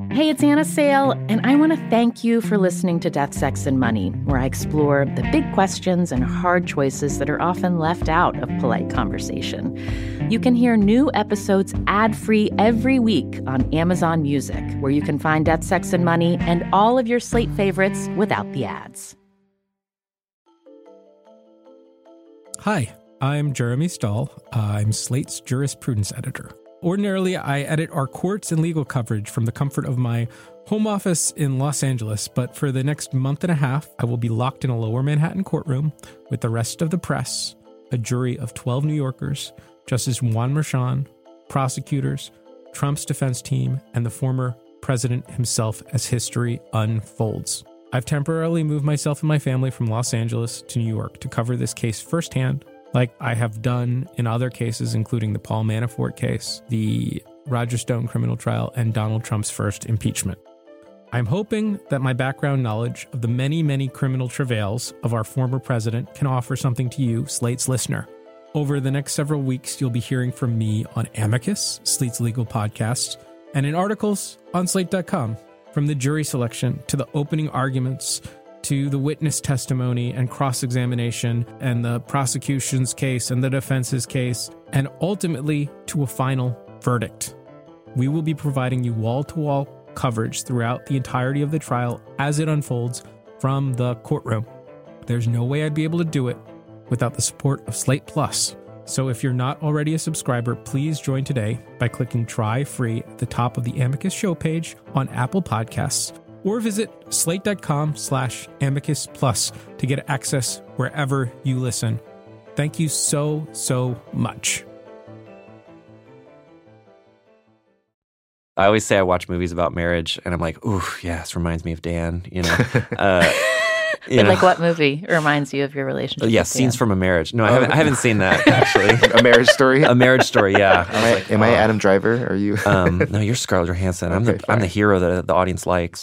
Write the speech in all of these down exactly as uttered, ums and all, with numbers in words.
Hey, it's Anna Sale, and I want to thank you for listening to Death, Sex, and Money, where I explore the big questions and hard choices that are often left out of polite conversation. You can hear new episodes ad-free every week on Amazon Music, where you can find Death, Sex, and Money and all of your Slate favorites without the ads. Hi, I'm Jeremy Stahl. I'm Slate's jurisprudence editor. Ordinarily, I edit our courts and legal coverage from the comfort of my home office in Los Angeles, but for the next month and a half, I will be locked in a lower Manhattan courtroom with the rest of the press, a jury of twelve New Yorkers, Justice Juan Merchan, prosecutors, Trump's defense team, and the former president himself as history unfolds. I've temporarily moved myself and my family from Los Angeles to New York to cover this case firsthand, like I have done in other cases, including the Paul Manafort case, the Roger Stone criminal trial, and Donald Trump's first impeachment. I'm hoping that my background knowledge of the many, many criminal travails of our former president can offer something to you, Slate's listener. Over the next several weeks, you'll be hearing from me on Amicus, Slate's legal podcast, and in articles on Slate dot com, from the jury selection to the opening arguments to the witness testimony and cross-examination and the prosecution's case and the defense's case, and ultimately to a final verdict. We will be providing you wall-to-wall coverage throughout the entirety of the trial as it unfolds from the courtroom. There's no way I'd be able to do it without the support of Slate Plus. So if you're not already a subscriber, please join today by clicking Try Free at the top of the Amicus show page on Apple Podcasts, or visit slate.com slash amicus plus to get access wherever you listen. Thank you so, so much. I always say I watch movies about marriage, and I'm like, ooh, yeah, this reminds me of Dan, you know. Uh, you But know. like what movie reminds you of your relationship? Yeah, with Scenes Dan? from a Marriage. No, I haven't, I haven't seen that, actually. A Marriage Story? A Marriage Story, yeah. I Am, was I, like, am I oh. Adam Driver? Are you? um, no, you're Scarlett Johansson. I'm Okay, the I'm the fine. hero that the audience likes.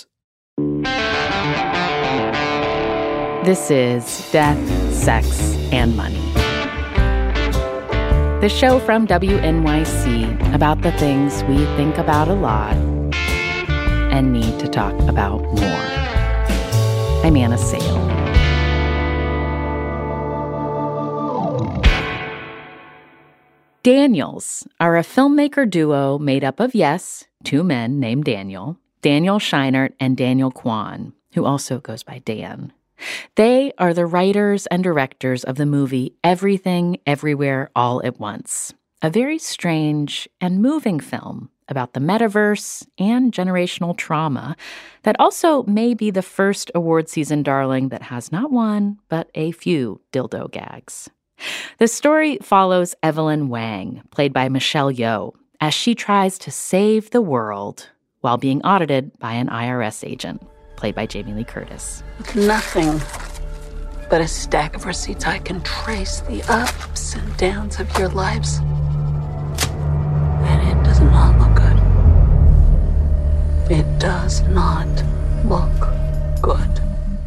This is Death, Sex, and Money, the show from W N Y C about the things we think about a lot and need to talk about more. I'm Anna Sale. Daniels are a filmmaker duo made up of, yes, two men named Daniel, Daniel Scheinert and Daniel Kwan, who also goes by Dan. They are the writers and directors of the movie Everything, Everywhere, All at Once, a very strange and moving film about the metaverse and generational trauma that also may be the first award season darling that has not one, but a few dildo gags. The story follows Evelyn Wang, played by Michelle Yeoh, as she tries to save the world while being audited by an I R S agent, played by Jamie Lee Curtis. With nothing but a stack of receipts, I can trace the ups and downs of your lives. And it does not look good. It does not look good.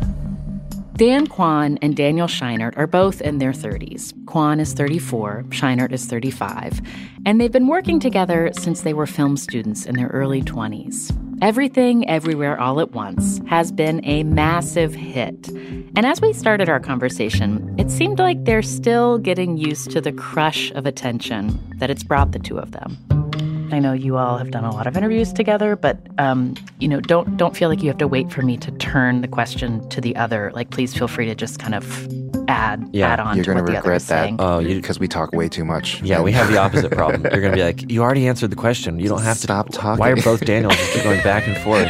Dan Kwan and Daniel Scheinert are both in their thirties. Kwan is thirty-four, Scheinert is thirty-five, and they've been working together since they were film students in their early twenties. Everything, Everywhere, All at Once has been a massive hit. And as we started our conversation, it seemed like they're still getting used to the crush of attention that it's brought the two of them. I know you all have done a lot of interviews together, but um, you know, don't don't feel like you have to wait for me to turn the question to the other. Like, please feel free to just kind of add Yeah, add on You're to going what to the other regret is that saying. Oh, you because we talk way too much. Yeah, we have the opposite problem. You're going to be like, you already answered the question. You don't have to Stop talking. Why are both Daniels just keep going back and forth?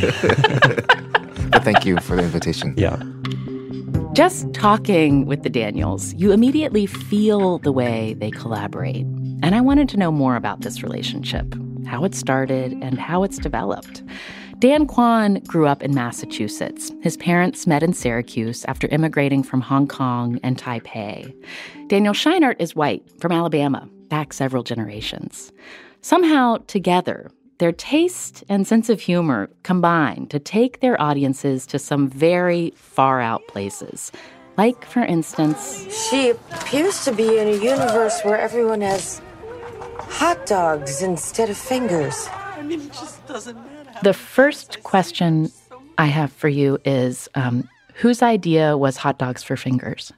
But thank you for the invitation. Yeah. Just talking with the Daniels, you immediately feel the way they collaborate. And I wanted to know more about this relationship, how it started and how it's developed. Dan Kwan grew up in Massachusetts. His parents met in Syracuse after immigrating from Hong Kong and Taipei. Daniel Scheinert is white, from Alabama, back several generations. Somehow, together, their taste and sense of humor combine to take their audiences to some very far-out places. Like, for instance... She appears to be in a universe where everyone has hot dogs instead of fingers. mean, it just doesn't matter. The first question I have for you is, um, whose idea was hot dogs for fingers?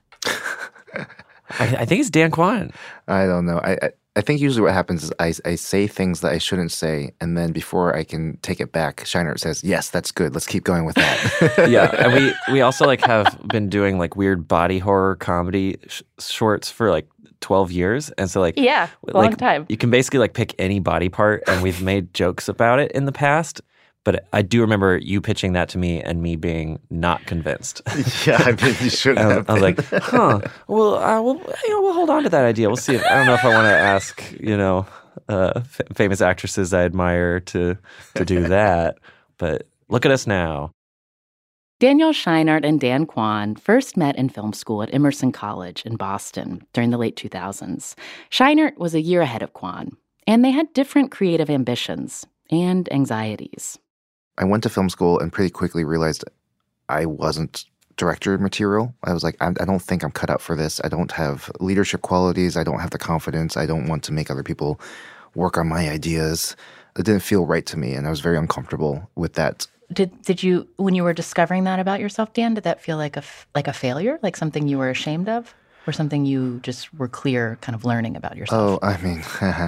I, I think it's Dan Kwan. I don't know. I, I I think usually what happens is I, I say things that I shouldn't say, and then before I can take it back, Shiner says, yes, that's good. Let's keep going with that. Yeah, and we, we also like have been doing like weird body horror comedy sh- shorts for like twelve years. And so like Yeah, a like, long time. You can basically like pick any body part, and we've made jokes about it in the past. But I do remember you pitching that to me and me being not convinced. Yeah, I mean, you should I, have. I was like, huh, well, uh, we'll, you know, we'll hold on to that idea. We'll see. If, I don't know if I want to ask, you know, uh, f- famous actresses I admire to to do that. But look at us now. Daniel Scheinert and Dan Kwan first met in film school at Emerson College in Boston during the late two thousands. Scheinert was a year ahead of Kwan, and they had different creative ambitions and anxieties. I went to film school and pretty quickly realized I wasn't director material. I was like, I, I don't think I'm cut out for this. I don't have leadership qualities. I don't have the confidence. I don't want to make other people work on my ideas. It didn't feel right to me, and I was very uncomfortable with that. Did did you, when you were discovering that about yourself, Dan, did that feel like a, f- like a failure, like something you were ashamed of, or something you just were clear kind of learning about yourself? Oh, I mean,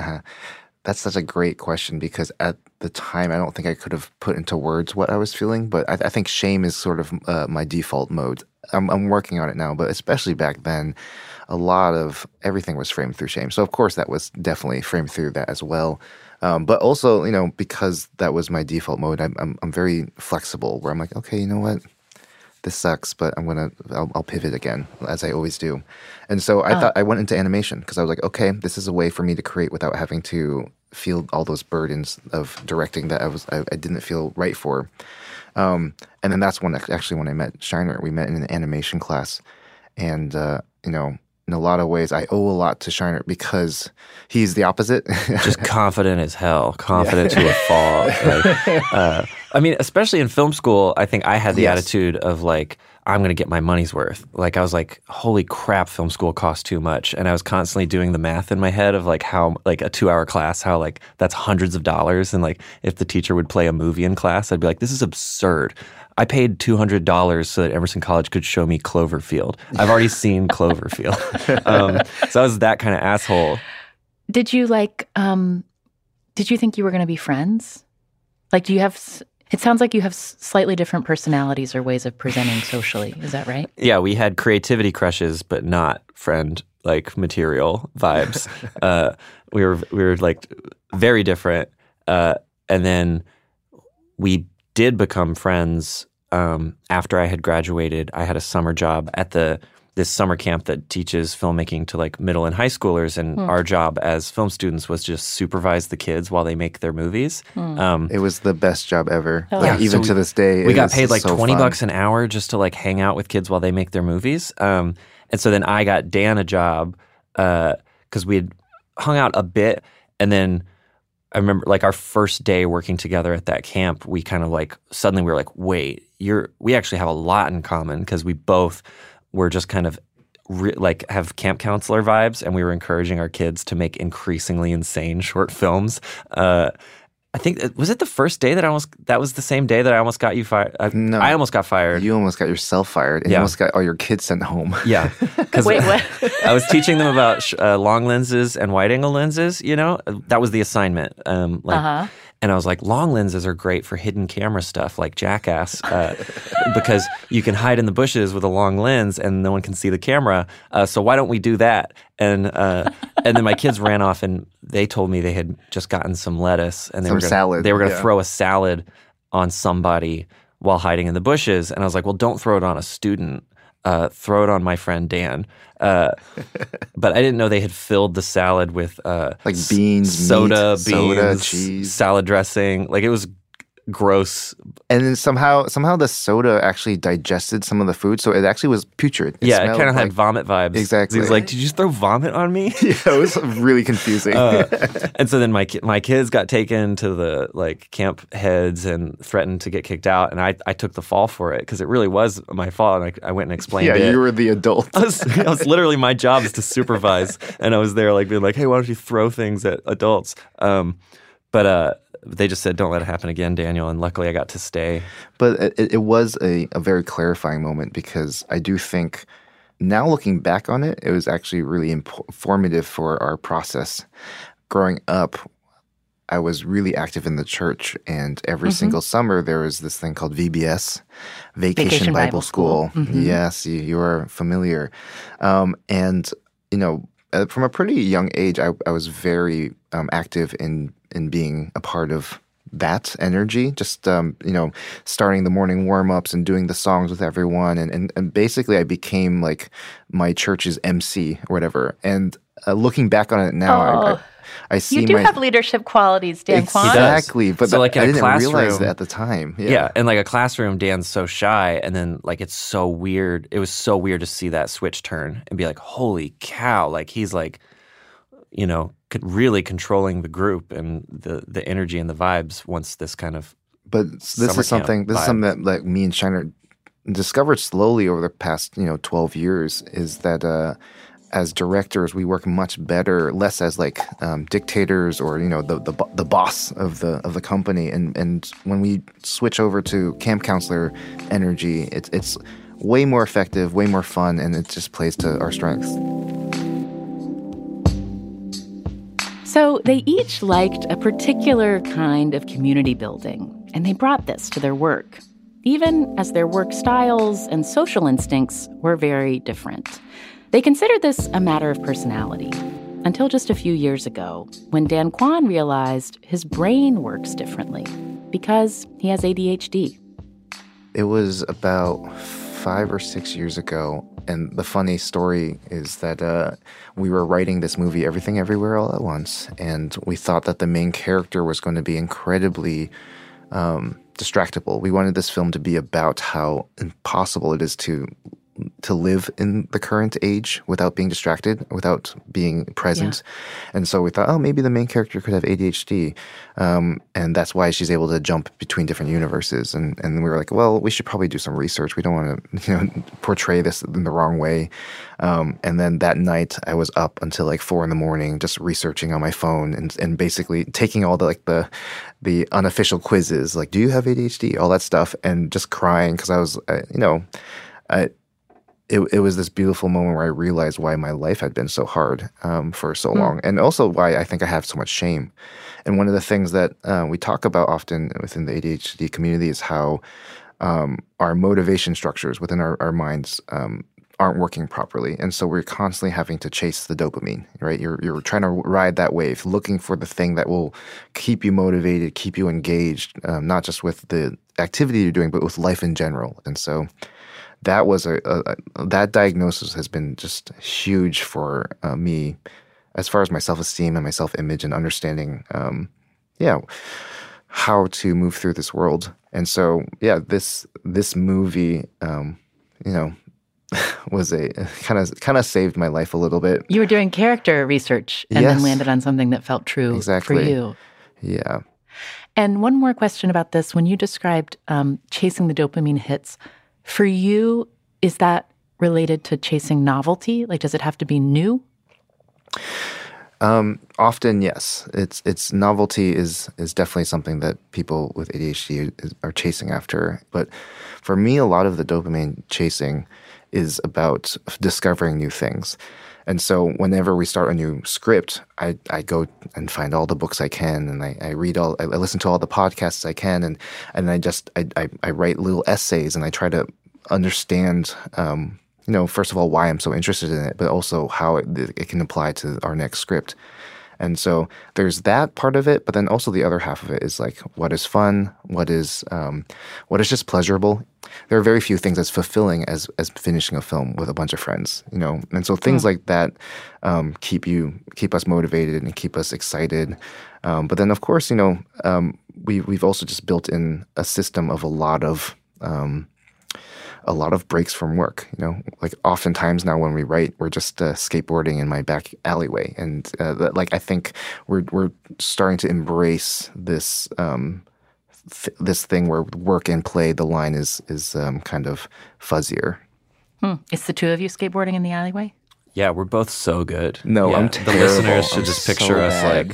that's such a great question, because at the time, I don't think I could have put into words what I was feeling, but I, I think shame is sort of uh, my default mode. I'm, I'm working on it now, but especially back then, a lot of everything was framed through shame. So, of course, that was definitely framed through that as well. Um, but also, you know, because that was my default mode, I'm, I'm, I'm very flexible, where I'm like, okay, you know what? This sucks, but I'm gonna, I'll, I'll pivot again, as I always do. And so I oh. thought I went into animation because I was like, okay, this is a way for me to create without having to feel all those burdens of directing that I was, I, I didn't feel right for. Um, and then that's when actually when I met Scheinert. We met in an animation class, and uh, you know, in a lot of ways, I owe a lot to Scheinert because he's the opposite. Just confident as hell, confident yeah. to a fault. Like, uh, I mean, especially in film school, I think I had the yes. attitude of like, I'm going to get my money's worth. Like I was like, holy crap, film school costs too much. And I was constantly doing the math in my head of like how, like a two hour class, how like that's hundreds of dollars. And like if the teacher would play a movie in class, I'd be like, this is absurd. I paid two hundred dollars so that Emerson College could show me Cloverfield. I've already seen Cloverfield. Um, so I was that kind of asshole. Did you like, um, did you think you were going to be friends? Like, do you have, it sounds like you have slightly different personalities or ways of presenting socially. Is that right? Yeah, we had creativity crushes, but not friend like material vibes. uh, we were, we were like very different. Uh, and then we did become friends um, after I had graduated. I had a summer job at the this summer camp that teaches filmmaking to like middle and high schoolers, and hmm. our job as film students was just supervise the kids while they make their movies. Hmm. Um, it was the best job ever. Oh. Like, yeah, even so to this day, we got paid like so twenty fun. bucks an hour just to like hang out with kids while they make their movies. Um, and so then I got Dan a job because uh, we had hung out a bit, and then I remember like our first day working together at that camp, we kind of like suddenly we were like, wait, you're we actually have a lot in common because we both were just kind of re- like have camp counselor vibes, and we were encouraging our kids to make increasingly insane short films. Uh, I think was it the first day that I almost that was the same day that I almost got you fired. I, no, I almost got fired. You almost got yourself fired, and yeah. you almost got all your kids sent home. Yeah, because wait, what? I was teaching them about sh- uh, long lenses and wide angle lenses. You know, that was the assignment. Um, like, uh-huh. And I was like, long lenses are great for hidden camera stuff, like Jackass, uh, because you can hide in the bushes with a long lens and no one can see the camera. Uh, so why don't we do that? And uh, and then my kids ran off and they told me they had just gotten some lettuce and they some were gonna, salad. They were going to yeah. throw a salad on somebody while hiding in the bushes. And I was like, well, don't throw it on a student. Uh, throw it on my friend Dan. Uh, but I didn't know they had filled the salad with uh, like beans, soda, meat, beans, soda, cheese, salad dressing. Like it was gross. And then somehow, somehow the soda actually digested some of the food, so it actually was putrid. It yeah, it kind of like, had vomit vibes. Exactly. He was like, "Did you just throw vomit on me?" Yeah, it was really confusing. uh, and so then my my kids got taken to the like camp heads and threatened to get kicked out, and I I took the fall for it because it really was my fault, and I, I went and explained yeah, it. Yeah, you were the adult. I was, I was literally my job is to supervise, and I was there like being like, "Hey, why don't you throw things at adults?" Um, but uh. they just said, don't let it happen again, Daniel. And luckily I got to stay. But it, it was a, a very clarifying moment because I do think now looking back on it, it was actually really imp- informative for our process. Growing up, I was really active in the church, and every mm-hmm. single summer there was this thing called V B S, Vacation, Vacation Bible, Bible School. School. Mm-hmm. Yes, you, you are familiar. Um, and, you know, uh, from a pretty young age, I, I was very um, active in, in being a part of that energy, just, um, you know, starting the morning warm-ups and doing the songs with everyone. And, and, and basically I became like my church's M C or whatever. And uh, looking back on it now, oh. I, I I see you do my, have leadership qualities, Dan Kwan. Exactly, but so that, like in I a didn't classroom, realize that at the time. Yeah. yeah, in like a classroom, Dan's so shy, and then like it's so weird. It was so weird to see that switch turn and be like, holy cow, like he's like, you know, really controlling the group and the, the energy and the vibes once this kind of But this is something, this vibe. is something that like me and Shiner discovered slowly over the past, you know, twelve years is that uh, as directors, we work much better, less as like um, dictators or you know the, the the boss of the of the company. And and when we switch over to camp counselor energy, it's it's way more effective, way more fun, and it just plays to our strengths. So they each liked a particular kind of community building, and they brought this to their work, even as their work styles and social instincts were very different. They considered this a matter of personality, until just a few years ago, when Dan Kwan realized his brain works differently because he has A D H D. It was about five or six years ago, and the funny story is that uh, we were writing this movie, Everything Everywhere All at Once, and we thought that the main character was going to be incredibly um, distractible. We wanted this film to be about how impossible it is to to live in the current age without being distracted, without being present. Yeah. And so we thought, oh, maybe the main character could have A D H D. Um, and that's why she's able to jump between different universes. And, and we were like, well, we should probably do some research. We don't want to you know, portray this in the wrong way. Um, and then that night I was up until like four in the morning, just researching on my phone and, and basically taking all the like the the unofficial quizzes, like, do you have A D H D? All that stuff, and just crying because I was, uh, you know, I, It, it was this beautiful moment where I realized why my life had been so hard um, for so long, mm. and also why I think I have so much shame. And one of the things that uh, we talk about often within the A D H D community is how um, our motivation structures within our, our minds um, aren't working properly, and so we're constantly having to chase the dopamine. Right? You're you're trying to ride that wave, looking for the thing that will keep you motivated, keep you engaged, um, not just with the activity you're doing, but with life in general. And so. That was a, a, a that diagnosis has been just huge for uh, me, as far as my self-esteem and my self-image and understanding, um, yeah, how to move through this world. And so, yeah, this this movie, um, you know, was a kind of kind of saved my life a little bit. You were doing character research and yes. then landed on something that felt true exactly. for you. Yeah. And one more question about this: when you described um, chasing the dopamine hits. For you, is that related to chasing novelty? Like, does it have to be new? Um, often, yes. It's it's novelty is is definitely something that people with A D H D is, are chasing after. But for me, a lot of the dopamine chasing is about discovering new things. And so whenever we start a new script, I, I go and find all the books I can, and I, I read all, I listen to all the podcasts I can, and and I just I I, I write little essays, and I try to understand, um, you know, first of all why I'm so interested in it, but also how it, it can apply to our next script. And so there's that part of it, but then also the other half of it is like what is fun, what is um, what is just pleasurable. There are very few things as fulfilling as as finishing a film with a bunch of friends, you know. And so things mm. like that um, keep you keep us motivated and keep us excited. Um, but then of course, you know, um, we we've also just built in a system of a lot of um, a lot of breaks from work. You know, like oftentimes now when we write, we're just uh, skateboarding in my back alleyway, and uh, that, like I think we're we're starting to embrace this. Um, th- this thing where work and play, the line is is um, kind of fuzzier. Hmm. It's the two of you skateboarding in the alleyway? Yeah, we're both so good. No, yeah, I'm the terrible. listeners should I'm just so picture us bad. like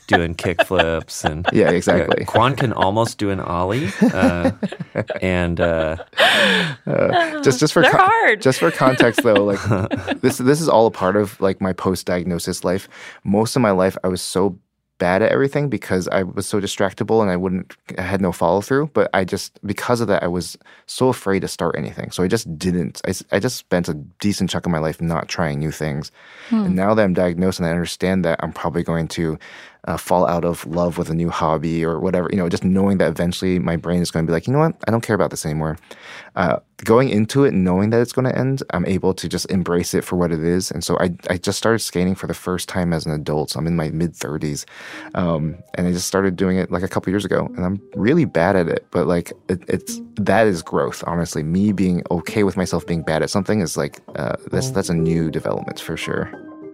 doing kick flips and Yeah, exactly. Uh, Quan can almost do an ollie, uh, and uh, uh, just just for They're con- hard. just for context though, like this this is all a part of like my post diagnosis life. Most of my life, I was so bad at everything because I was so distractible and I wouldn't I had no follow through. But I just because of that, I was so afraid to start anything. So I just didn't. I, I just spent a decent chunk of my life not trying new things. Hmm. And now that I'm diagnosed and I understand that, I'm probably going to uh, fall out of love with a new hobby or whatever. You know, just knowing that eventually my brain is going to be like, you know what, I don't care about this anymore. Uh, going into it, knowing that it's going to end, I'm able to just embrace it for what it is. And so I I just started skating for the first time as an adult. So I'm in my mid thirties. Um, and I just started doing it like a couple years ago, and I'm really bad at it. But like, it, it's that is growth. Honestly, me being okay with myself being bad at something is like uh, that's that's a new development for sure.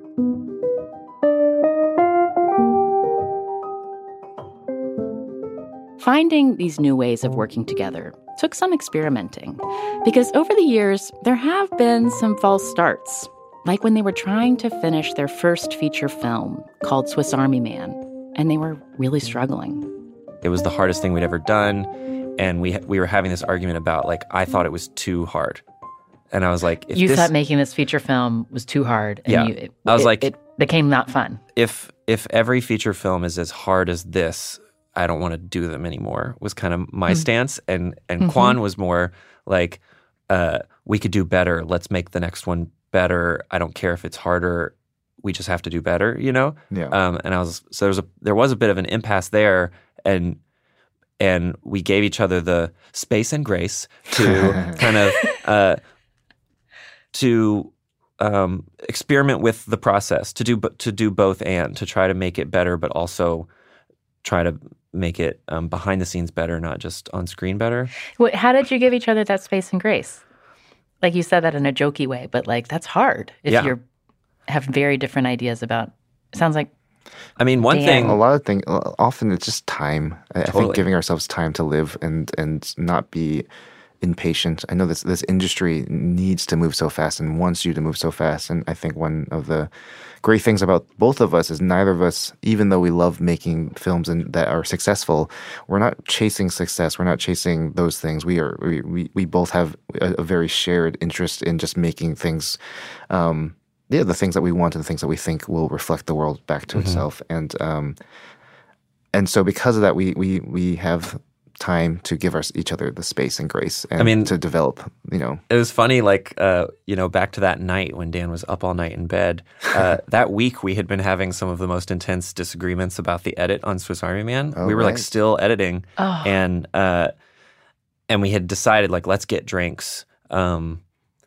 Finding these new ways of working together took some experimenting, because over the years, there have been some false starts, like when they were trying to finish their first feature film called Swiss Army Man, and they were really struggling. It was the hardest thing we'd ever done, and we we were having this argument about, like, I thought it was too hard. And I was like, if you this, thought making this feature film was too hard. And yeah. you, it, I was it, like, it became not fun. If if every feature film is as hard as this, I don't want to do them anymore, was kind of my mm. stance. And and mm-hmm. Quan was more like, uh, we could do better. Let's make the next one better. I don't care if it's harder. We just have to do better, you know? Yeah. Um, and I was so there was a there was a bit of an impasse there, and and we gave each other the space and grace to kind of uh, to um, experiment with the process, to do to do both and to try to make it better, but also try to make it um, behind the scenes better, not just on screen better. What, how did you give each other that space and grace? Like, you said that in a jokey way, but like that's hard if yeah. you're have very different ideas about. It sounds like. I mean, one damn. thing. A lot of things. Often it's just time. I, Totally. I think giving ourselves time to live and and not be impatient. I know this this industry needs to move so fast and wants you to move so fast. And I think one of the great things about both of us is neither of us, even though we love making films and that are successful, we're not chasing success. We're not chasing those things. We are we we, we both have a, a very shared interest in just making things. Um, yeah, the things that we want and the things that we think will reflect the world back to mm-hmm. itself. And um, and so because of that, we we we have time to give our, each other the space and grace and I mean, to develop, you know. It was funny, like, uh, you know, back to that night when Dan was up all night in bed. Uh, that week, we had been having some of the most intense disagreements about the edit on Swiss Army Man. Oh, we were, right. like, still editing. Oh. And uh, and we had decided, like, let's get drinks um,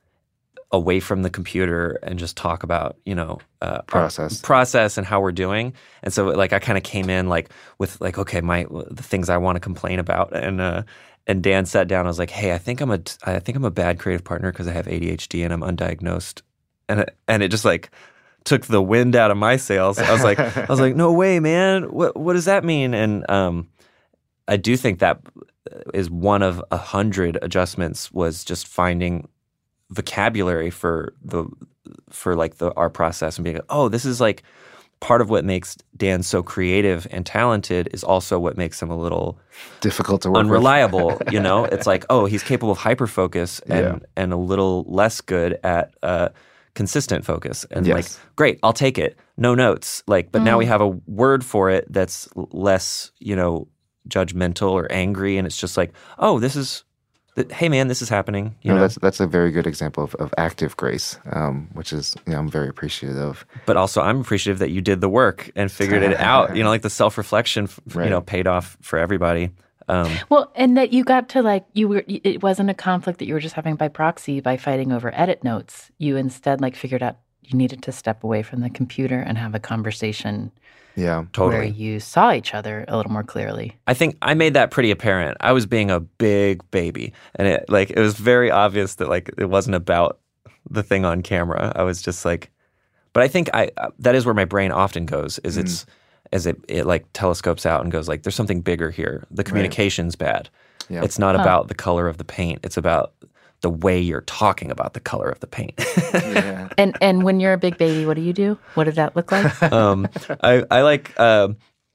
away from the computer and just talk about, you know, uh, process process and how we're doing. And so, like, I kind of came in like with like, okay, my the things I want to complain about, and uh, and Dan sat down. I was like, hey, I think I'm a I think I'm a bad creative partner because I have A D H D and I'm undiagnosed, and it, and it just like took the wind out of my sails. I was like, I was like, no way, man. What what does that mean? And um, I do think that is one of a hundred adjustments, was just finding vocabulary for the for like the our process and being like, oh, this is like part of what makes Dan so creative and talented is also what makes him a little difficult to work unreliable. with. You know, it's like, oh, he's capable of hyperfocus and Yeah. and a little less good at uh, consistent focus. And Yes. like, great, I'll take it. No notes. Like, but Mm. now we have a word for it that's less, you know, judgmental or angry, and it's just like, oh, this is. Hey man, this is happening. You no, know? that's that's a very good example of, of active grace, um, which is, you know, I'm very appreciative of. But also, I'm appreciative that you did the work and figured it out. You know, like the self-reflection, Right. you know, paid off for everybody. Um, Well, and that you got to like, you were, it wasn't a conflict that you were just having by proxy by fighting over edit notes. You instead like figured out you needed to step away from the computer and have a conversation Yeah, totally. where you saw each other a little more clearly. I think I made that pretty apparent. I was being a big baby, and it like it was very obvious that like it wasn't about the thing on camera. I was just like, but I think I uh, that is where my brain often goes. Is Mm. it's as it it like telescopes out and goes like, there's something bigger here. The communication's bad. Yeah. It's not Huh. about the color of the paint. It's about the way you're talking about the color of the paint. yeah. And and when you're a big baby, what do you do? What did that look like? um, I, I like uh,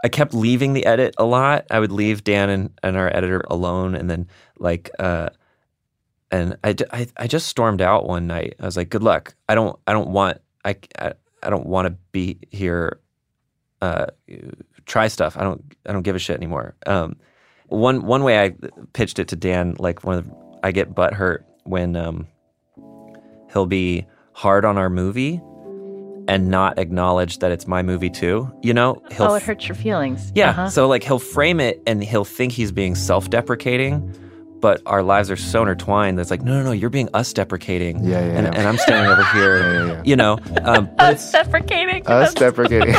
I kept leaving the edit a lot. I would leave Dan and, and our editor alone, and then like, uh, and I, I, I just stormed out one night. I was like, "Good luck. I don't I don't want I I, I don't want to be here. Uh, try stuff. I don't I don't give a shit anymore." Um, one one way I pitched it to Dan, like one of the, I get butthurt when um, he'll be hard on our movie and not acknowledge that it's my movie too, you know? He'll oh, it hurts your feelings. Yeah, uh-huh. So like he'll frame it and he'll think he's being self-deprecating, but our lives are so intertwined that's like, no, no, no, you're being us-deprecating. Yeah, yeah, and, yeah. and I'm standing over here, yeah, yeah, yeah. you know? Um, Us-deprecating. Us deprecating.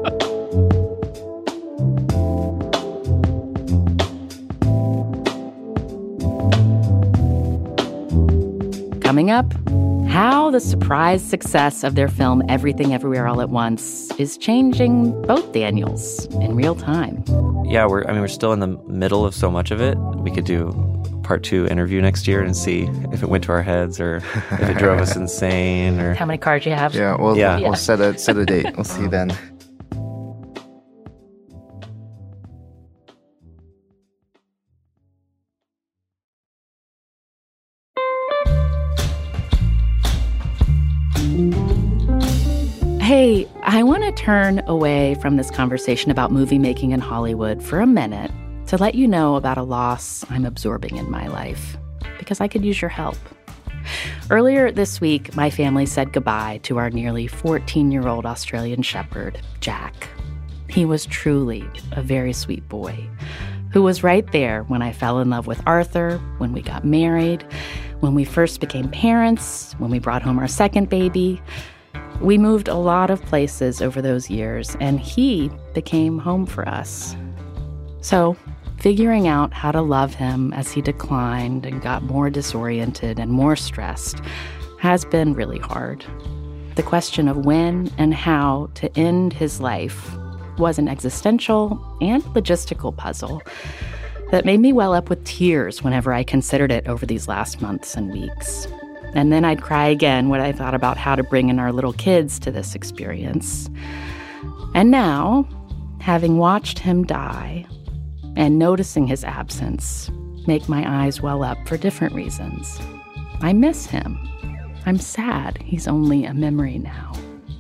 Coming up, how the surprise success of their film Everything Everywhere All at Once is changing both Daniels in real time. Yeah, we're I mean, we're still in the middle of so much of it. We could do part two interview next year and see if it went to our heads or if it drove us insane or How many cards you have? Yeah, we'll, Yeah. we'll set a set a date. We'll see you then. Hey, I want to turn away from this conversation about movie making in Hollywood for a minute to let you know about a loss I'm absorbing in my life, because I could use your help. Earlier this week, my family said goodbye to our nearly fourteen-year-old Australian shepherd, Jack. He was truly a very sweet boy who was right there when I fell in love with Arthur, when we got married, when we first became parents, when we brought home our second baby. We moved a lot of places over those years, and he became home for us. So, figuring out how to love him as he declined and got more disoriented and more stressed has been really hard. The question of when and how to end his life was an existential and logistical puzzle that made me well up with tears whenever I considered it over these last months and weeks. And then I'd cry again when I thought about how to bring in our little kids to this experience. And now, having watched him die and noticing his absence make my eyes well up for different reasons. I miss him. I'm sad he's only a memory now.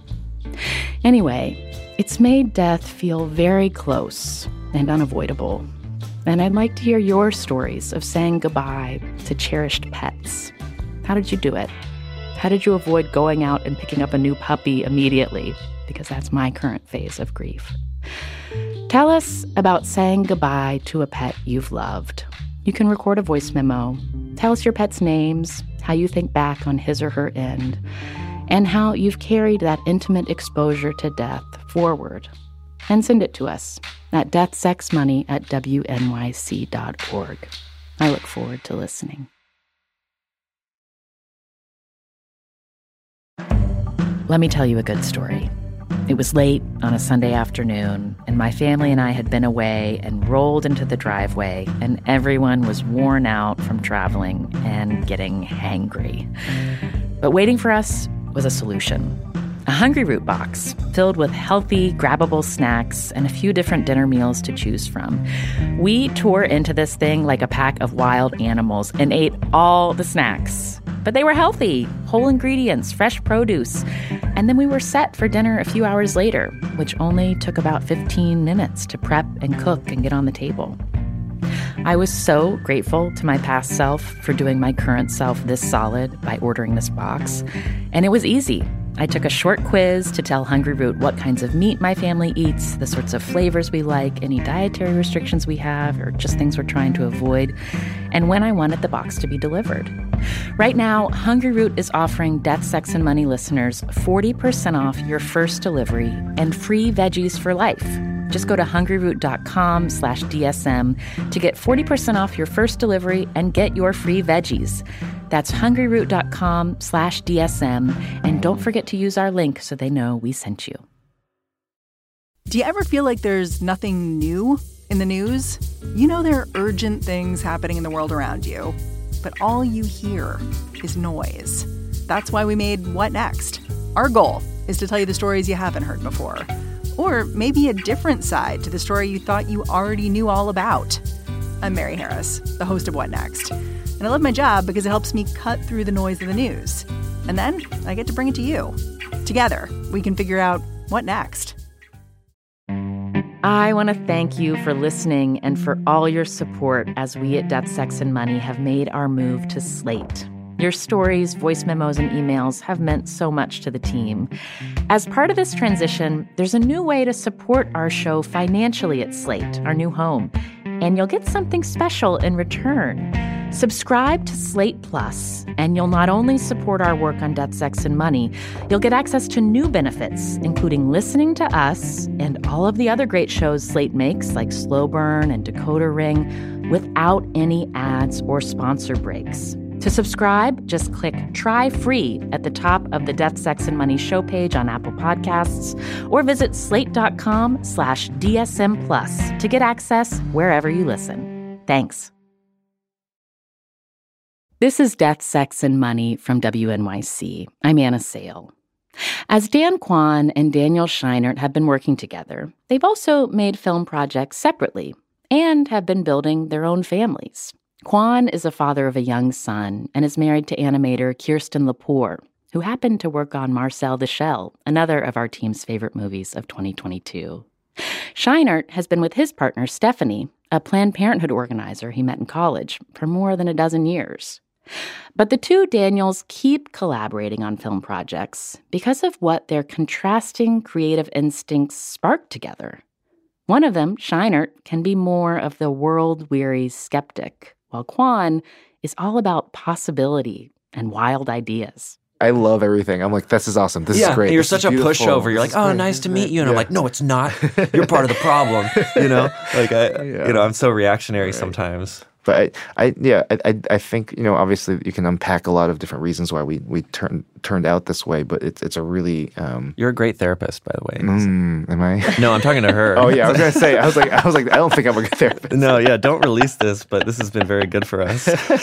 Anyway, it's made death feel very close and unavoidable. And I'd like to hear your stories of saying goodbye to cherished pets. How did you do it? How did you avoid going out and picking up a new puppy immediately? Because that's my current phase of grief. Tell us about saying goodbye to a pet you've loved. You can record a voice memo. Tell us your pet's names, how you think back on his or her end, and how you've carried that intimate exposure to death forward. And send it to us at deathsexmoney at w n y c dot org. I look forward to listening. Let me tell you a good story. It was late on a Sunday afternoon, and my family and I had been away and rolled into the driveway, and everyone was worn out from traveling and getting hangry. But waiting for us was a solution. A Hungry Root box filled with healthy, grabbable snacks and a few different dinner meals to choose from. We tore into this thing like a pack of wild animals and ate all the snacks. But they were healthy, whole ingredients, fresh produce. And then we were set for dinner a few hours later, which only took about fifteen minutes to prep and cook and get on the table. I was so grateful to my past self for doing my current self this solid by ordering this box. And it was easy. I took a short quiz to tell Hungry Root what kinds of meat my family eats, the sorts of flavors we like, any dietary restrictions we have, or just things we're trying to avoid, and when I wanted the box to be delivered. Right now, Hungry Root is offering Death, Sex, and Money listeners forty percent off your first delivery and free veggies for life. Just go to hungryroot.com slash DSM to get forty percent off your first delivery and get your free veggies. That's hungryroot.com slash DSM. And don't forget to use our link so they know we sent you. Do you ever feel like there's nothing new in the news? You know there are urgent things happening in the world around you, but all you hear is noise. That's why we made What Next? Our goal is to tell you the stories you haven't heard before, Or maybe a different side to the story you thought you already knew all about. I'm Mary Harris, the host of What Next? And I love my job because it helps me cut through the noise of the news. And then I get to bring it to you. Together, we can figure out what next. I want to thank you for listening and for all your support as we at Death, Sex, and Money have made our move to Slate. Your stories, voice memos, and emails have meant so much to the team. As part of this transition, there's a new way to support our show financially at Slate, our new home, and you'll get something special in return. Subscribe to Slate Plus, and you'll not only support our work on Death, Sex, and Money, you'll get access to new benefits, including listening to us and all of the other great shows Slate makes, like Slow Burn and Decoder Ring, without any ads or sponsor breaks. To subscribe, just click Try Free at the top of the Death, Sex, and Money show page on Apple Podcasts, or visit slate.com slash DSM Plus to get access wherever you listen. Thanks. This is Death, Sex, and Money from W N Y C. I'm Anna Sale. As Dan Kwan and Daniel Scheinert have been working together, they've also made film projects separately and have been building their own families. Kwan is a father of a young son and is married to animator Kirsten Lepore, who happened to work on Marcel the Shell, another of our team's favorite movies of twenty twenty-two. Scheinert has been with his partner, Stephanie, a Planned Parenthood organizer he met in college, for more than a dozen years. But the two Daniels keep collaborating on film projects because of what their contrasting creative instincts spark together. One of them, Scheinert, can be more of the world-weary skeptic, while Kwan is all about possibility and wild ideas. I love everything. I'm like, this is awesome. This yeah, is great. You're this such a beautiful. pushover. You're like, oh, nice to meet you. And yeah. I'm like, no, it's not. You're part of the problem. You know, like I, yeah. you know, I'm so reactionary right. sometimes. But I, I yeah, I, I think, you know, obviously you can unpack a lot of different reasons why we we turned turned out this way. But it's it's a really um, you're a great therapist, by the way. Mm, am I? No, I'm talking to her. Oh yeah, I was gonna say. I was like, I was like, I don't think I'm a good therapist. No, yeah, don't release this. But this has been very good for us.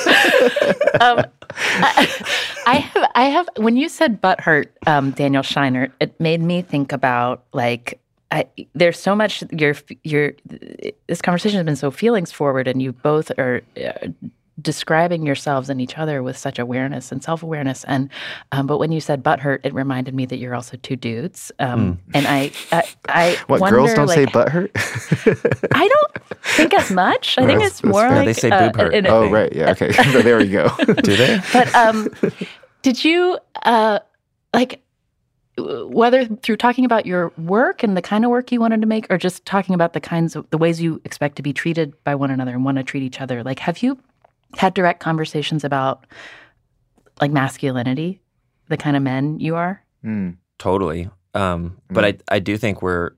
um, I, I have, I have. When you said butthurt, um, Daniel Scheinert, it made me think about like. I, there's so much. Your your this conversation has been so feelings forward, and you both are uh, describing yourselves and each other with such awareness and self awareness. And um, but when you said butthurt, it reminded me that you're also two dudes. Um, mm. And I I, I what wonder, girls don't like, say butthurt? I don't think as much. I think that's, it's more yeah, like they say uh, boob hurt. an, an, oh right, yeah, okay. So there we go. Do they? But um, did you uh, like? Whether through talking about your work and the kind of work you wanted to make, or just talking about the kinds of the ways you expect to be treated by one another and want to treat each other, like have you had direct conversations about like masculinity, the kind of men you are? Mm. Totally. Um, mm. But I I do think we're,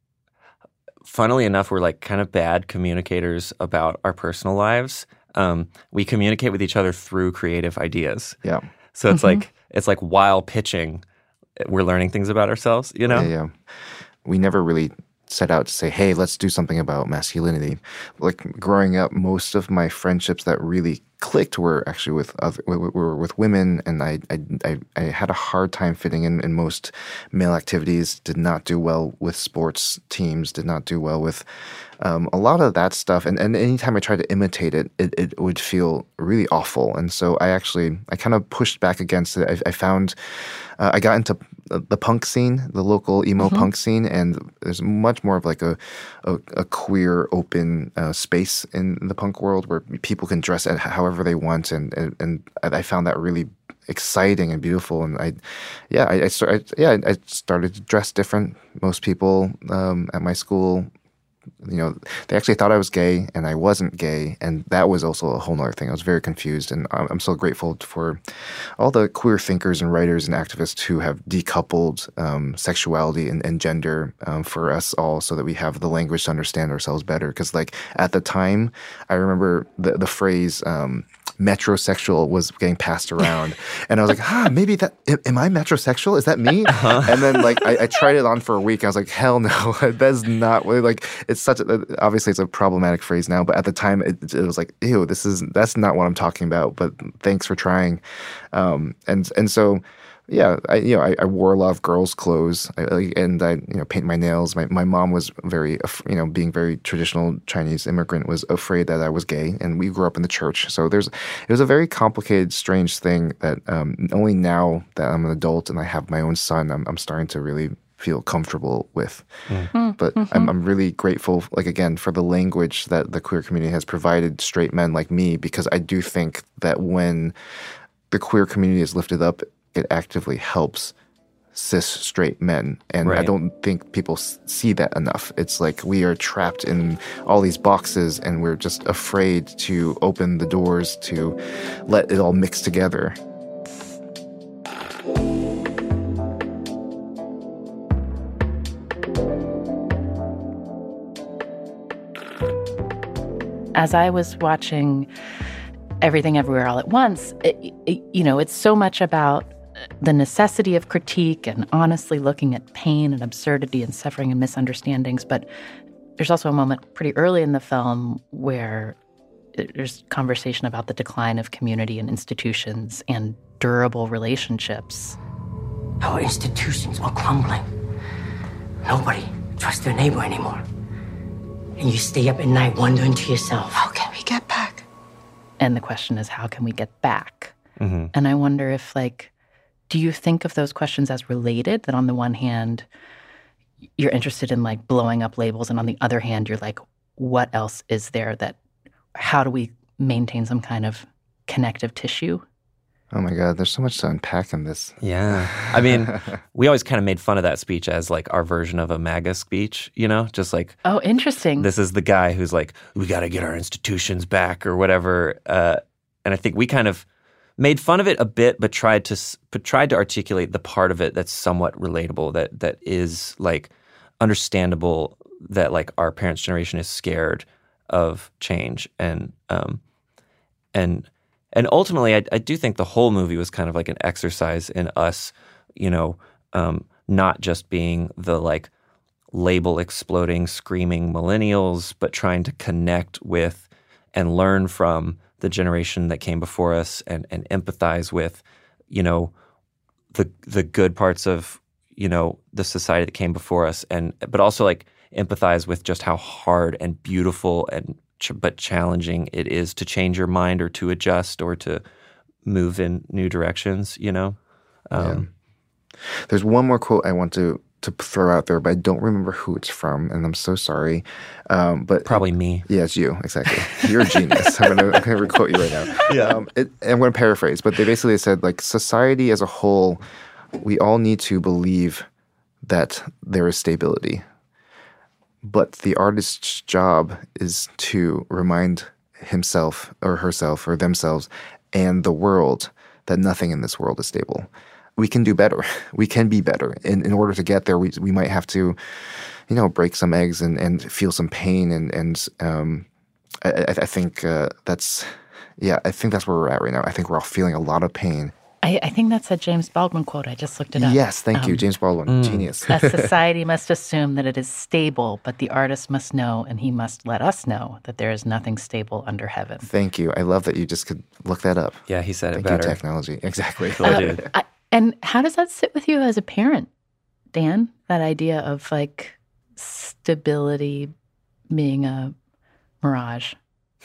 funnily enough, we're like kind of bad communicators about our personal lives. Um, we communicate with each other through creative ideas. Yeah. So it's mm-hmm. like it's like while pitching, we're learning things about ourselves, you know? Yeah, yeah. We never really set out to say, hey, let's do something about masculinity. Like growing up, most of my friendships that really clicked were actually with other, were with women, and I, I I had a hard time fitting in in most male activities. Did not do well with sports teams. Did not do well with um, a lot of that stuff. And and anytime I tried to imitate it, it, it would feel really awful. And so I actually I kind of pushed back against it. I, I found uh, I got into the punk scene, the local emo mm-hmm. punk scene, and there's much more of like a a, a queer, open uh, space in the punk world where people can dress at however they want, and and, and I found that really exciting and beautiful. And I, yeah, I, I started, yeah, I started to dress different. Most people um, at my school, you know, they actually thought I was gay, and I wasn't gay, and that was also a whole nother thing. I was very confused, and I'm, I'm so grateful for all the queer thinkers and writers and activists who have decoupled um, sexuality and, and gender um, for us all, so that we have the language to understand ourselves better. Because, like, at the time, I remember the the phrase um, metrosexual was getting passed around, and I was like, "Huh, maybe that am I metrosexual? Is that me?" Uh-huh. And then, like, I, I tried it on for a week. And I was like, "Hell no, that's not like." It's such a, obviously it's a problematic phrase now, but at the time it, it was like, ew, this is that's not what I'm talking about. But thanks for trying, um, and and so yeah, I you know I, I wore a lot of girls' clothes, I, I- and I you know paint my nails. My my mom was very af- you know being very traditional Chinese immigrant was afraid that I was gay, and we grew up in the church. So there's it was a very complicated, strange thing that um, only now that I'm an adult and I have my own son, I'm I'm starting to really feel comfortable with. But I'm, I'm really grateful, like again, for the language that the queer community has provided straight men like me, because I do think that when the queer community is lifted up, it actively helps cis straight men. And I Right. don't think people s- see that enough. It's like we are trapped in all these boxes and we're just afraid to open the doors to let it all mix together. As I was watching Everything Everywhere All at Once, it, it, you know, it's so much about the necessity of critique and honestly looking at pain and absurdity and suffering and misunderstandings. But there's also a moment pretty early in the film where there's conversation about the decline of community and institutions and durable relationships. Our institutions are crumbling. Nobody trusts their neighbor anymore. And you stay up at night wondering to yourself, How can we get back? And the question is, how can we get back? Mm-hmm. And I wonder if, like, do you think of those questions as related? That on the one hand, you're interested in, like, blowing up labels, and on the other hand, you're like, what else is there that, how do we maintain some kind of connective tissue? Oh my God, there's so much to unpack in this. Yeah. I mean, we always kind of made fun of that speech as like our version of a MAGA speech, you know, just like Oh, interesting. this is the guy who's like, we got to get our institutions back or whatever. Uh, and I think we kind of made fun of it a bit, but tried to s- but tried to articulate the part of it that's somewhat relatable, that that is like understandable, that like our parents' generation is scared of change. And um, and and ultimately, I, I do think the whole movie was kind of like an exercise in us, you know, um, not just being the like label exploding, screaming millennials, but trying to connect with and learn from the generation that came before us, and, and empathize with, you know, the the good parts of, you know, the society that came before us, and but also like empathize with just how hard and beautiful and ch- but challenging it is to change your mind or to adjust or to move in new directions, you know? Um, There's one more quote I want to to throw out there, but I don't remember who it's from, and I'm so sorry. Um, but Probably me. Yeah, it's you, exactly. You're a genius. I'm gonna, I'm gonna quote you right now. Yeah. Um, it, I'm gonna paraphrase, but they basically said, like, society as a whole, we all need to believe that there is stability, but the artist's job is to remind himself or herself or themselves and the world that nothing in this world is stable. We can do better. We can be better. In in order to get there, we we might have to, you know, break some eggs and, and feel some pain. And and um, I, I I think uh, that's, yeah, I think that's where we're at right now. I think we're all feeling a lot of pain. I, I think that's a James Baldwin quote. I just looked it up. Yes, thank you, Um, James Baldwin, genius. A society must assume that it is stable, but the artist must know, and he must let us know, that there is nothing stable under heaven. Thank you. I love that you just could look that up. Yeah, he said Thank it better. you, technology. Exactly. Really did. I, and how does that sit with you as a parent, Dan? That idea of like stability being a mirage?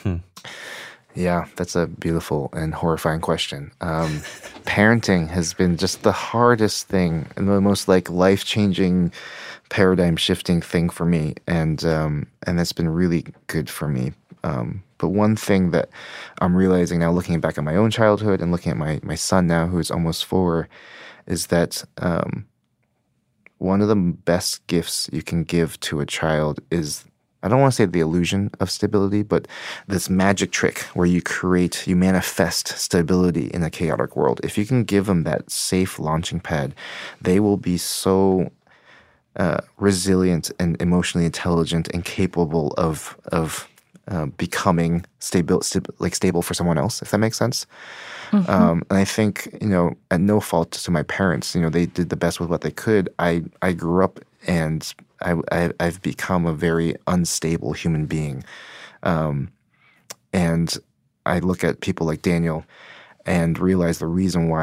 Yeah, that's a beautiful and horrifying question. Um, parenting has been just the hardest thing and the most like life-changing, paradigm-shifting thing for me, and um, and that's been really good for me. Um, but one thing that I'm realizing now, looking back at my own childhood and looking at my my son now, who's almost four, is that um, one of the best gifts you can give to a child is, I don't want to say the illusion of stability, but this magic trick where you create, you manifest stability in a chaotic world. If you can give them that safe launching pad, they will be so uh, resilient and emotionally intelligent and capable of of uh, becoming stable, st- like stable for someone else, if that makes sense. Mm-hmm. Um, and I think, you know, at no fault to my parents, you know, they did the best with what they could. I I grew up and I, I, I've become a very unstable human being. Um, and I look at people like Daniel and realize the reason why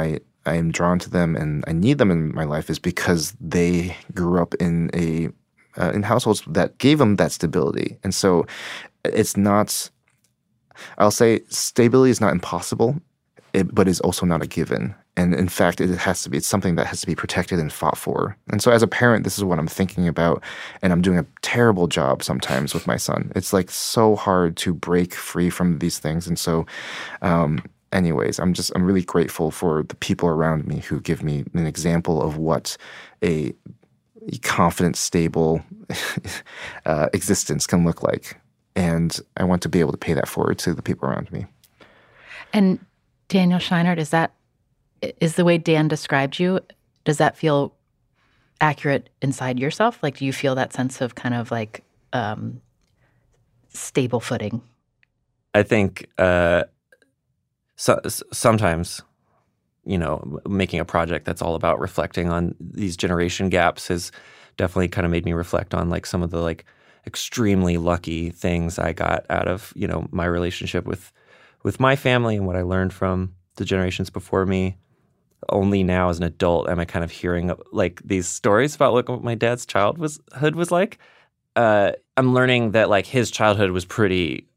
I am drawn to them and I need them in my life is because they grew up in a uh, in households that gave them that stability. And so it's not, I'll say stability is not impossible, it, but it's also not a given. And in fact, it has to be, it's something that has to be protected and fought for. And so as a parent, this is what I'm thinking about. And I'm doing a terrible job sometimes with my son. It's like so hard to break free from these things. And so, um, anyways, I'm just, I'm really grateful for the people around me who give me an example of what a confident, stable uh, existence can look like. And I want to be able to pay that forward to the people around me. And Daniel Scheinert, is that, is the way Dan described you, does that feel accurate inside yourself? Like, do you feel that sense of kind of like um, stable footing? I think uh, so, sometimes, you know, making a project that's all about reflecting on these generation gaps has definitely kind of made me reflect on like some of the like extremely lucky things I got out of, you know, my relationship with with my family and what I learned from the generations before me. Only now as an adult am I kind of hearing like these stories about look what my dad's childhood was like. Uh, I'm learning that like his childhood was pretty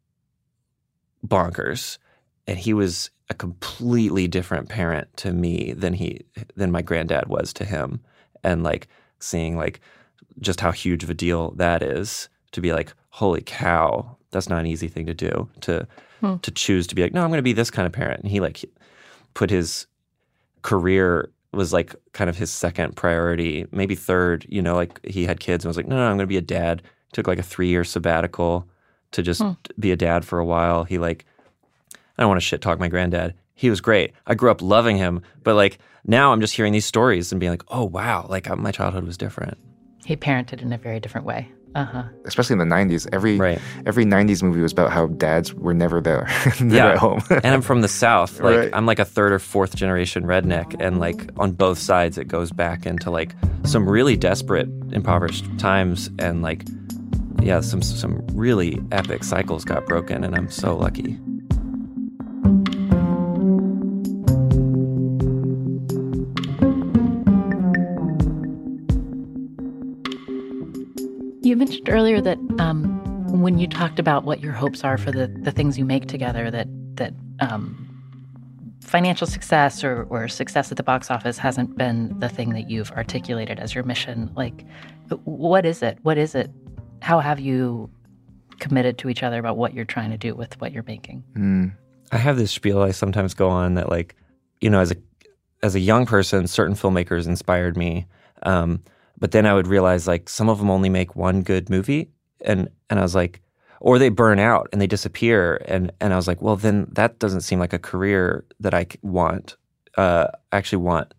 bonkers, and he was a completely different parent to me than he than my granddad was to him. And like seeing like just how huge of a deal that is to be like, holy cow, that's not an easy thing to do to hmm. to choose to be like, no, I'm going to be this kind of parent. And he like put his career was like kind of his second priority, maybe third, you know, like he had kids and was like, no, no, I'm going to be a dad. Took like a three-year sabbatical to just hmm. be a dad for a while. He like, I don't want to shit talk my granddad. He was great. I grew up loving him, but like now I'm just hearing these stories and being like, oh, wow, like my childhood was different. He parented in a very different way. Uh-huh. Especially in the nineties. Every right. every nineties movie was about how dads were never there. Never yeah. at home. And I'm from the South. Like right. I'm like a third or fourth generation redneck. And like on both sides, it goes back into like some really desperate, impoverished times. And like, yeah, some some really epic cycles got broken. And I'm so lucky. You mentioned earlier that um, when you talked about what your hopes are for the, the things you make together, that that um, financial success or, or success at the box office hasn't been the thing that you've articulated as your mission. Like, what is it? What is it? How have you committed to each other about what you're trying to do with what you're making? Mm. I have this spiel I sometimes go on that, like, you know, as a as a young person, certain filmmakers inspired me. Um, But then I would realize, like, some of them only make one good movie, and and I was like, or they burn out and they disappear, and and I was like, well, then that doesn't seem like a career that I want. Uh, I actually want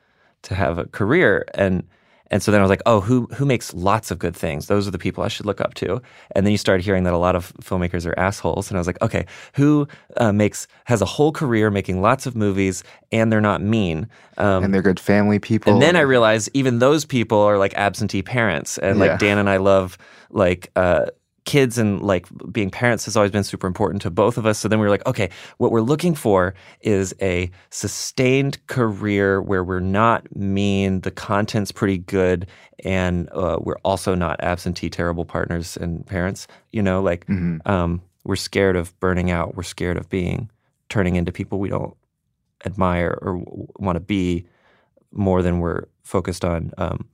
to have a career, and and so then I was like, oh, who who makes lots of good things? Those are the people I should look up to. And then you started hearing that a lot of filmmakers are assholes, and I was like, okay, who uh, makes has a whole career making lots of movies and they're not mean, um, and they're good family people. And then I realized even those people are like absentee parents, and like yeah. Dan and I love like. Uh, kids and like being parents has always been super important to both of us. So then we were like, okay, what we're looking for is a sustained career where we're not mean, the content's pretty good, and uh, we're also not absentee terrible partners and parents. You know, like mm-hmm. um, we're scared of burning out. We're scared of being turning into people we don't admire or w- want to be more than we're focused on um,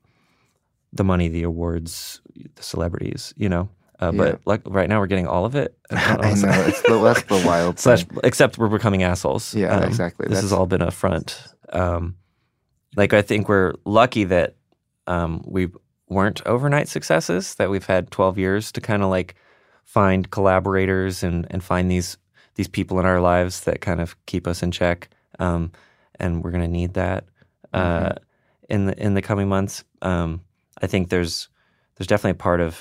the money, the awards, the celebrities, you know? Uh, yeah. But like right now, we're getting all of it. I know, I know. It's the, that's the wild Slash, except we're becoming assholes. Yeah, um, exactly. This that's... has all been a front. Um, like I think we're lucky that um, we weren't overnight successes. That we've had twelve years to kind of like find collaborators and and find these these people in our lives that kind of keep us in check. Um, and we're going to need that uh, mm-hmm. in the in the coming months. Um, I think there's there's definitely a part of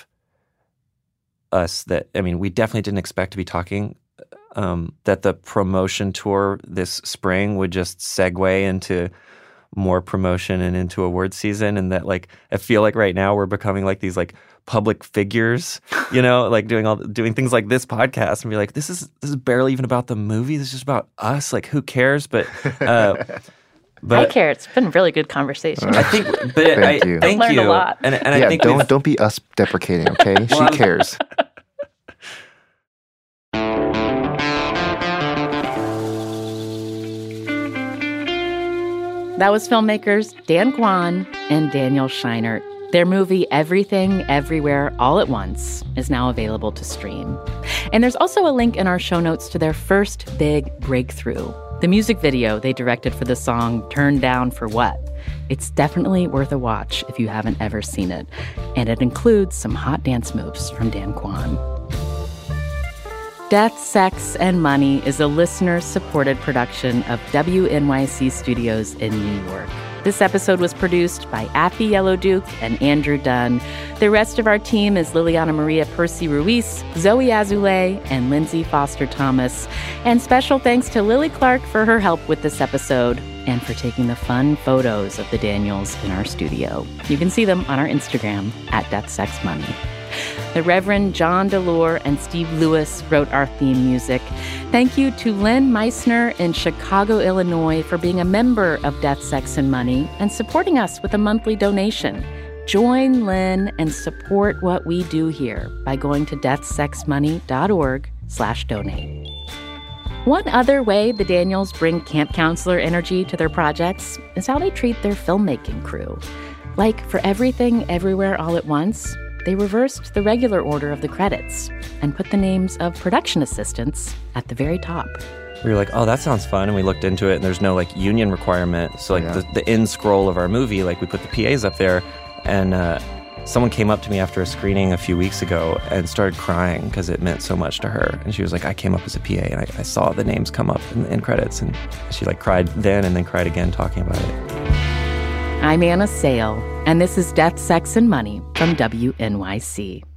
us that, I mean, we definitely didn't expect to be talking um, that the promotion tour this spring would just segue into more promotion and into award season. And that like, I feel like right now we're becoming like these like public figures, you know, like doing all, doing things like this podcast and be like, this is, this is barely even about the movie. This is just about us. Like, who cares? But, uh, But I care. It's been a really good conversation. I think, but Thank I, you. Thank I've learned you. a lot. And, and yeah, I think don't we've- don't be us deprecating, okay? She Well, cares. That was filmmakers Dan Kwan and Daniel Scheinert. Their movie, Everything, Everywhere, All at Once, is now available to stream. And there's also a link in our show notes to their first big breakthrough, the music video they directed for the song Turned Down for What. It's definitely worth a watch if you haven't ever seen it. And it includes some hot dance moves from Dan Kwan. Death, Sex, and Money is a listener-supported production of W N Y C Studios in New York. This episode was produced by Affy Yellowduke and Andrew Dunn. The rest of our team is Liliana Maria Percy Ruiz, Zoe Azulay, and Lindsay Foster Thomas. And special thanks to Lily Clark for her help with this episode and for taking the fun photos of the Daniels in our studio. You can see them on our Instagram at Death, Sex, Money. The Reverend John DeLore and Steve Lewis wrote our theme music. Thank you to Lynn Meissner in Chicago, Illinois, for being a member of Death, Sex, and Money and supporting us with a monthly donation. Join Lynn and support what we do here by going to deathsexmoney.org slash donate. One other way the Daniels bring camp counselor energy to their projects is how they treat their filmmaking crew. Like for Everything, Everywhere, All at Once, they reversed the regular order of the credits and put the names of production assistants at the very top. we were like, oh, that sounds fun. And we looked into it, and there's no like union requirement. So like Yeah. the, the end scroll of our movie, like we put the P As up there. And uh, someone came up to me after a screening a few weeks ago and started crying because it meant so much to her. And she was like, I came up as a P A, and I, I saw the names come up in the end credits. And she like cried then and then cried again talking about it. I'm Anna Sale, and this is Death, Sex, and Money from W N Y C.